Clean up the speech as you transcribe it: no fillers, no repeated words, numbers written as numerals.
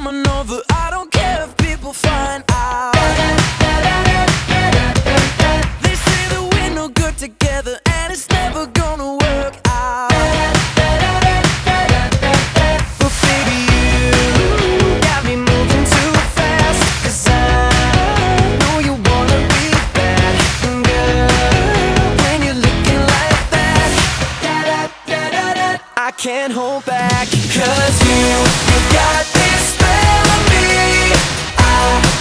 coming over. I don't care if people find out. They say that we're no good together, and it's never gonna work out. But baby, you got me moving too fast, 'cause I know you wanna be bad. And girl, when you're looking like that, I can't hold back. 'Cause you got this spell on me. I